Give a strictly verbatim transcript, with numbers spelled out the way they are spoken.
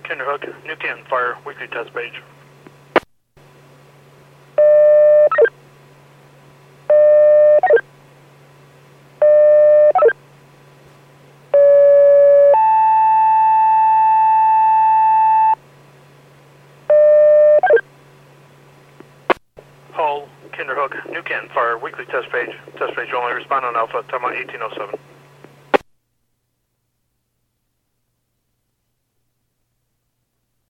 Kinderhook, New Canton Fire, weekly test page. Hull, Kinderhook, New Canton Fire, weekly test page. Test page only, respond on Alpha, time on eighteen oh seven.